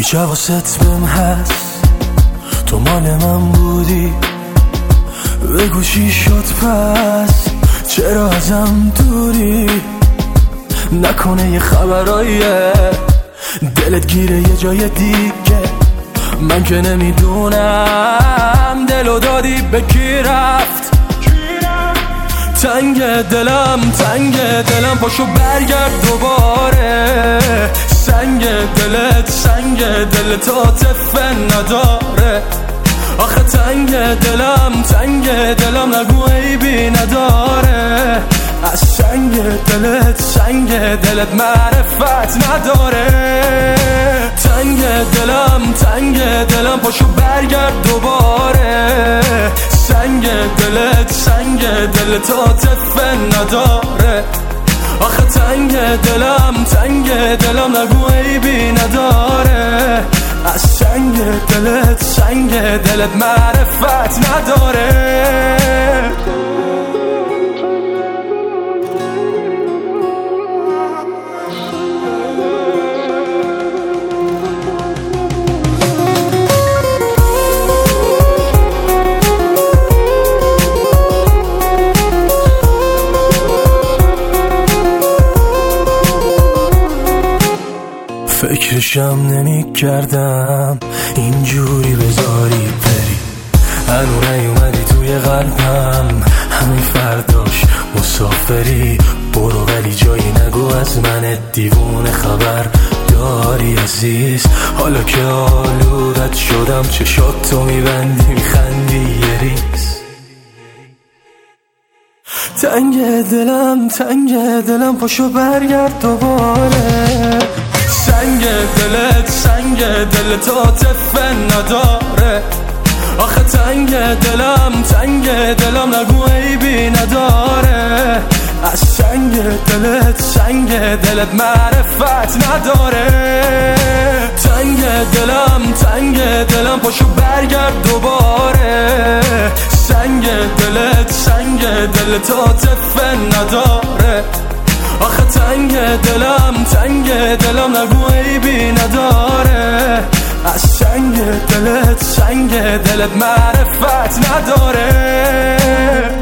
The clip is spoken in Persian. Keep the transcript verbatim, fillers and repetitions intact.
هیچ حواست بهم هست تو مال من بودی، بگو چی شد پس چرا ازم دوری؟ نکنه یه خبراییه دلت گیره یه جای دیگه، من که نمیدونم دلو دادی به کی رفت. تنگ دلم تنگ دلم پاشو برگرد دوباره، سنگ دلت سنگ دلت عاطفه نداره. آخه تنگ دلم تنگ دلم نگو عیبی نداره، از سنگ دلت سنگ دلت معرفت نداره. تنگ دلم تنگ دلم پاشو برگرد دوباره، سنگ دلت سنگ دلت عاطفه نداره. آخه تنگ دلم تنگ دلم نگو عیبی نداره، از سنگ دلت سنگ دلت معرفت نداره. فکرشم نمی کردم اینجوری بذاری بری، هنو نیومدی توی قلبم همین فرداش مسافری. برو ولی جایی نگو از من دیوونه خبر داری عزیز، حالا که آلودت شدم چشات تو میبندی میخندی یه ریز. تنگ دلم تنگ دلم پاشو برگرد دوباره، سنگ دلت سنگ دلت عاطفه نداره. آخه تنگ دلم تنگ دلم نگو عیبی نداره، از سنگ دلت سنگ دلت معرفت نداره. تنگ دلم تنگ دلم پاشو برگرد دوباره، سنگ دلت سنگ دلت عاطفه نداره. آخه تنگ دلم تنگ دلم نگو عیبی نداره، از سنگ دلت سنگ دلت معرفت نداره.